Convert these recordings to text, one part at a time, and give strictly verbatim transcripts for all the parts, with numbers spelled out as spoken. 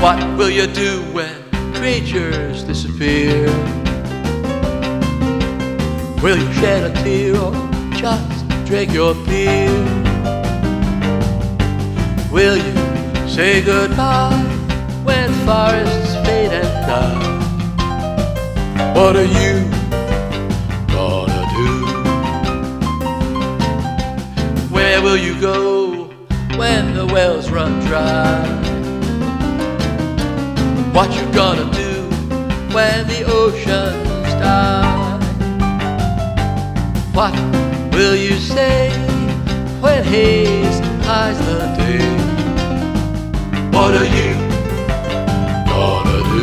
What will you do when creatures disappear? Will you shed a tear or just drink your beer? Will you say goodbye when forests fade and die? What are you gonna do? Where will you go when the wells run dry? What you gonna do when the oceans die? What will you say when haze hides the day? What are you gonna do?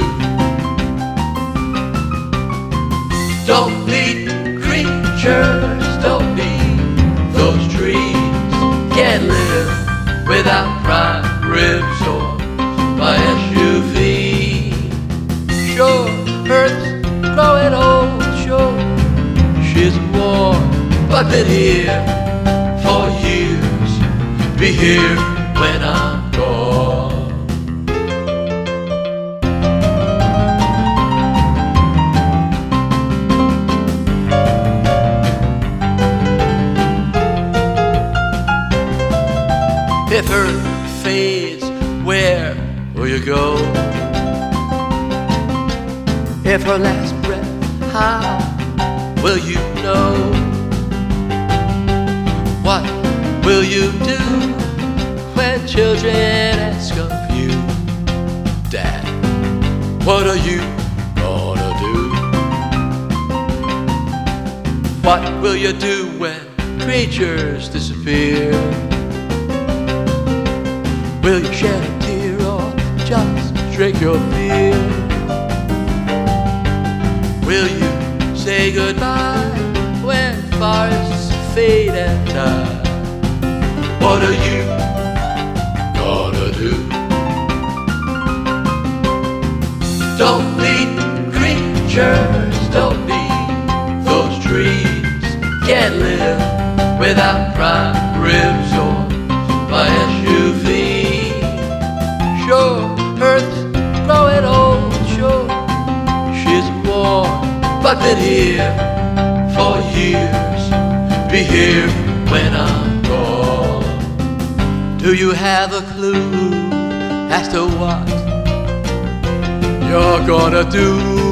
Don't need creatures, don't need those trees. Can't live without prime ribs or my S U V. Sure, Earth's growing old, sure, she's warm, but been here for years. Be here when I'm gone. If Earth fades, where will you go? If her last breath, how will you know? What will you do when children ask of you, Dad, what are you gonna do? What will you do when creatures disappear? Will you shed a tear or just drink your beer? Will you say goodbye when forests fade and die? What are you gonna do? Don't need creatures, don't need those trees. Can't live without prime ribs or my S U V. Sure, Earth's growing old, sure, she's warm, but been here for years. Be here when I'm gone. Do you have a clue as to what you're gonna do?